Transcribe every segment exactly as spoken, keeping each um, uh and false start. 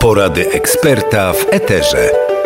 Porady eksperta w eterze.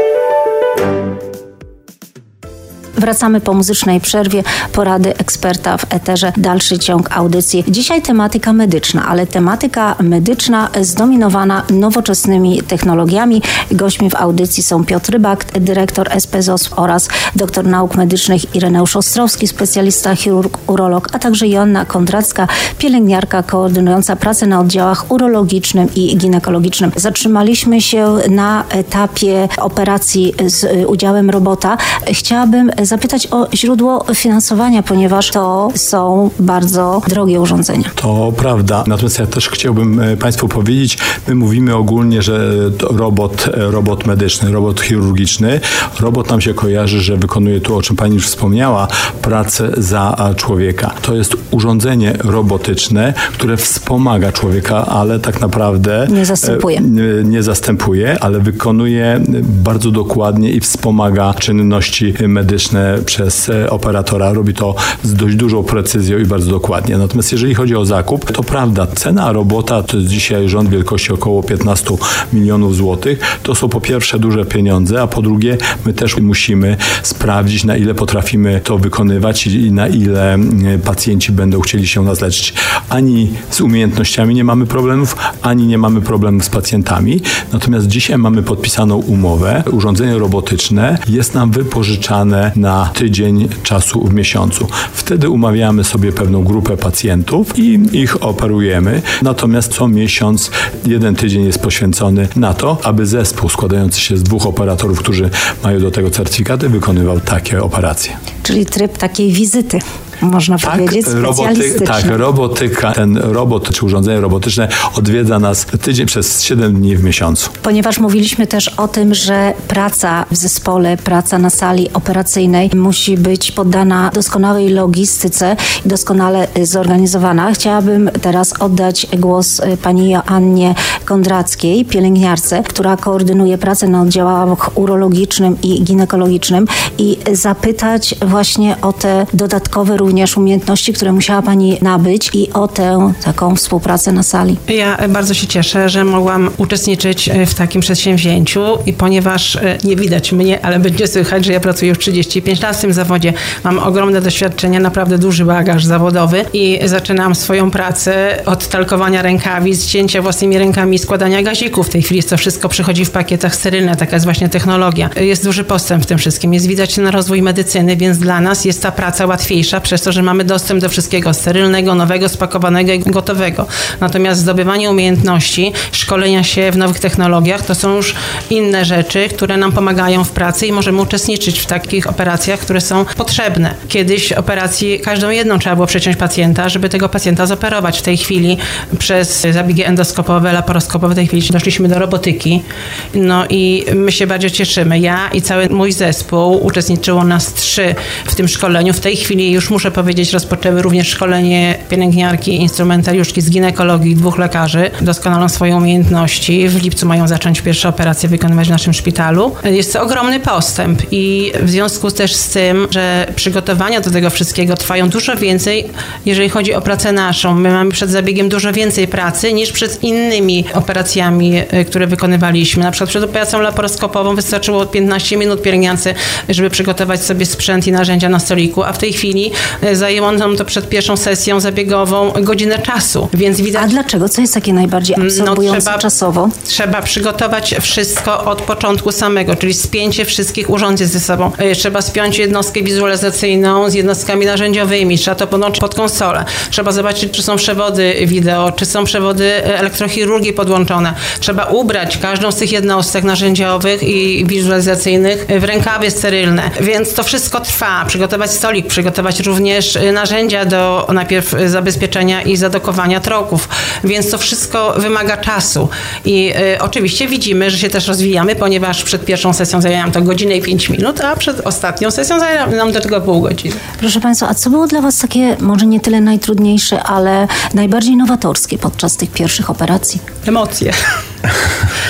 Wracamy po muzycznej przerwie. Porady eksperta w eterze. Dalszy ciąg audycji. Dzisiaj tematyka medyczna, ale tematyka medyczna zdominowana nowoczesnymi technologiami. Gośćmi w audycji są Piotr Rybak, dyrektor S P Z O S oraz doktor nauk medycznych Ireneusz Ostrowski, specjalista chirurg, urolog, a także Joanna Kondracka, pielęgniarka koordynująca pracę na oddziałach urologicznym i ginekologicznym. Zatrzymaliśmy się na etapie operacji z udziałem robota. Chciałabym zapytać o źródło finansowania, ponieważ to są bardzo drogie urządzenia. To prawda. Natomiast ja też chciałbym Państwu powiedzieć, my mówimy ogólnie, że to robot, robot medyczny, robot chirurgiczny. Robot nam się kojarzy, że wykonuje tu, o czym Pani już wspomniała, pracę za człowieka. To jest urządzenie robotyczne, które wspomaga człowieka, ale tak naprawdę nie zastępuje. Nie, nie zastępuje, ale wykonuje bardzo dokładnie i wspomaga czynności medyczne przez operatora. Robi to z dość dużą precyzją i bardzo dokładnie. Natomiast jeżeli chodzi o zakup, to prawda, cena robota to jest dzisiaj rząd wielkości około piętnaście milionów złotych. To są po pierwsze duże pieniądze, a po drugie my też musimy sprawdzić, na ile potrafimy to wykonywać i na ile pacjenci będą chcieli się nas leczyć. Ani z umiejętnościami nie mamy problemów, ani nie mamy problemów z pacjentami. Natomiast dzisiaj mamy podpisaną umowę. Urządzenie robotyczne jest nam wypożyczane na tydzień czasu w miesiącu. Wtedy umawiamy sobie pewną grupę pacjentów i ich operujemy. Natomiast co miesiąc jeden tydzień jest poświęcony na to, aby zespół składający się z dwóch operatorów, którzy mają do tego certyfikaty, wykonywał takie operacje. Czyli tryb takiej wizyty, można tak, powiedzieć, specjalistyczny. Tak, robotyka, ten robot czy urządzenie robotyczne odwiedza nas tydzień przez siedem dni w miesiącu. Ponieważ mówiliśmy też o tym, że praca w zespole, praca na sali operacyjnej musi być poddana doskonałej logistyce i doskonale zorganizowana. Chciałabym teraz oddać głos pani Joannie Kondrackiej, pielęgniarce, która koordynuje pracę na oddziałach urologicznym i ginekologicznym i zapytać właśnie o te dodatkowe również umiejętności, które musiała Pani nabyć i o tę taką współpracę na sali. Ja bardzo się cieszę, że mogłam uczestniczyć w takim przedsięwzięciu i ponieważ nie widać mnie, ale będzie słychać, że ja pracuję już trzydzieści pięć lat w tym zawodzie, mam ogromne doświadczenie, naprawdę duży bagaż zawodowy i zaczynam swoją pracę od talkowania rękawic, cięcia własnymi rękami, składania gazików. W tej chwili to wszystko przychodzi w pakietach sterylne, taka jest właśnie technologia. Jest duży postęp w tym wszystkim, jest widać na rozwój medycyny, więc dla nas jest ta praca łatwiejsza przez to, że mamy dostęp do wszystkiego sterylnego, nowego, spakowanego i gotowego. Natomiast zdobywanie umiejętności, szkolenia się w nowych technologiach to są już inne rzeczy, które nam pomagają w pracy i możemy uczestniczyć w takich operacjach, które są potrzebne. Kiedyś operacji, każdą jedną trzeba było przeciąć pacjenta, żeby tego pacjenta zoperować. W tej chwili przez zabiegi endoskopowe, laparoskopowe, w tej chwili doszliśmy do robotyki. No i my się bardzo cieszymy. Ja i cały mój zespół, uczestniczyło nas trzy w tym szkoleniu. W tej chwili już muszę powiedzieć, rozpoczęły również szkolenie pielęgniarki, instrumentariuszki z ginekologii, dwóch lekarzy. Doskonalą swoje umiejętności. W lipcu mają zacząć pierwsze operacje wykonywać w naszym szpitalu. Jest to ogromny postęp i w związku też z tym, że przygotowania do tego wszystkiego trwają dużo więcej, jeżeli chodzi o pracę naszą. My mamy przed zabiegiem dużo więcej pracy niż przed innymi operacjami, które wykonywaliśmy. Na przykład przed operacją laparoskopową wystarczyło piętnaście minut pielęgniarce, żeby przygotować sobie sprzęt i narzędzia na stoliku, a w tej chwili zajęło nam to przed pierwszą sesją zabiegową godzinę czasu. Więc widać... A dlaczego? Co jest takie najbardziej absorbujące no, trzeba, czasowo? Trzeba przygotować wszystko od początku samego, czyli spięcie wszystkich urządzeń ze sobą. Trzeba spiąć jednostkę wizualizacyjną z jednostkami narzędziowymi. Trzeba to podłączyć pod konsolę. Trzeba zobaczyć, czy są przewody wideo, czy są przewody elektrochirurgii podłączone. Trzeba ubrać każdą z tych jednostek narzędziowych i wizualizacyjnych w rękawy sterylne. Więc to wszystko trwa. Przygotować stolik, przygotować również narzędzia do najpierw zabezpieczenia i zadokowania troków. Więc to wszystko wymaga czasu. I y, oczywiście widzimy, że się też rozwijamy, ponieważ przed pierwszą sesją zajęłam to godzinę i pięć minut, a przed ostatnią sesją zajęłam nam do tego pół godziny. Proszę Państwa, a co było dla Was takie, może nie tyle najtrudniejsze, ale najbardziej nowatorskie podczas tych pierwszych operacji? Emocje.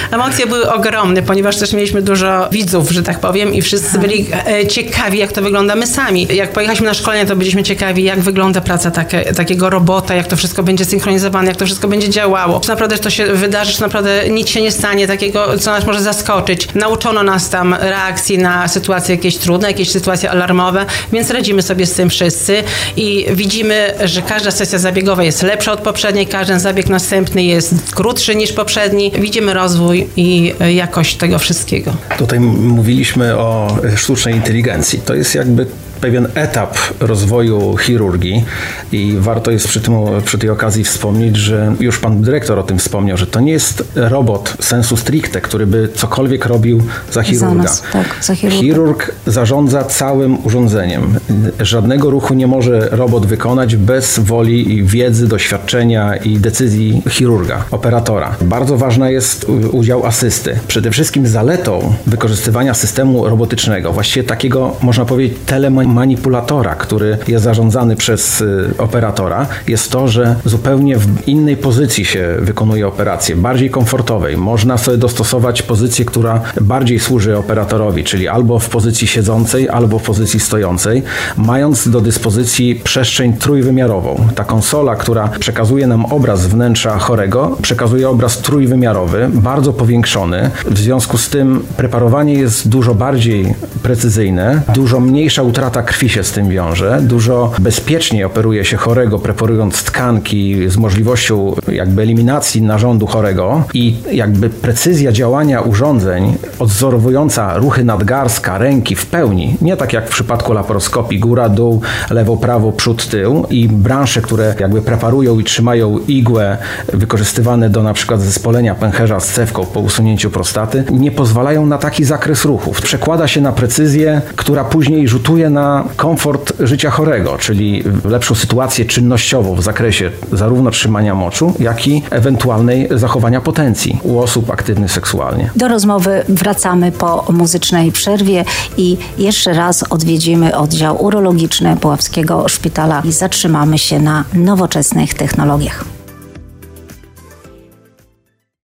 Emocje były ogromne, ponieważ też mieliśmy dużo widzów, że tak powiem, i wszyscy byli e, ciekawi, jak to wygląda my sami. Jak pojechaliśmy na szkolenie, to byliśmy ciekawi, jak wygląda praca takie, takiego robota, jak to wszystko będzie synchronizowane, jak to wszystko będzie działało. Czy naprawdę to się wydarzy, czy naprawdę nic się nie stanie takiego, co nas może zaskoczyć. Nauczono nas tam reakcji na sytuacje jakieś trudne, jakieś sytuacje alarmowe, więc radzimy sobie z tym wszyscy i widzimy, że każda sesja zabiegowa jest lepsza od poprzedniej, każdy zabieg następny jest krótszy niż poprzedni. Widzimy rozwój i jakość tego wszystkiego. Tutaj mówiliśmy o sztucznej inteligencji. To jest jakby pewien etap rozwoju chirurgii i warto jest przy, tym, przy tej okazji wspomnieć, że już pan dyrektor o tym wspomniał, że to nie jest robot sensu stricte, który by cokolwiek robił za chirurga. Za nas, tak, za chirurga. Chirurg zarządza całym urządzeniem. Żadnego ruchu nie może robot wykonać bez woli i wiedzy, doświadczenia i decyzji chirurga, operatora. Bardzo ważny jest udział asysty. Przede wszystkim zaletą wykorzystywania systemu robotycznego, właściwie takiego, można powiedzieć, telemanipulatora, manipulatora, który jest zarządzany przez y, operatora, jest to, że zupełnie w innej pozycji się wykonuje operację, bardziej komfortowej. Można sobie dostosować pozycję, która bardziej służy operatorowi, czyli albo w pozycji siedzącej, albo w pozycji stojącej, mając do dyspozycji przestrzeń trójwymiarową. Ta konsola, która przekazuje nam obraz wnętrza chorego, przekazuje obraz trójwymiarowy, bardzo powiększony. W związku z tym preparowanie jest dużo bardziej precyzyjne, dużo mniejsza utrata krwi się z tym wiąże. Dużo bezpieczniej operuje się chorego, preparując tkanki z możliwością jakby eliminacji narządu chorego i jakby precyzja działania urządzeń odzorowująca ruchy nadgarstka, ręki w pełni, nie tak jak w przypadku laparoskopii, góra, dół, lewo, prawo, przód, tył i bransze, które jakby preparują i trzymają igłę wykorzystywane do na przykład zespolenia pęcherza z cewką po usunięciu prostaty, nie pozwalają na taki zakres ruchów. Przekłada się na precyzję, która później rzutuje na komfort życia chorego, czyli lepszą sytuację czynnościową w zakresie zarówno trzymania moczu, jak i ewentualnej zachowania potencji u osób aktywnych seksualnie. Do rozmowy wracamy po muzycznej przerwie i jeszcze raz odwiedzimy oddział urologiczny Puławskiego Szpitala i zatrzymamy się na nowoczesnych technologiach.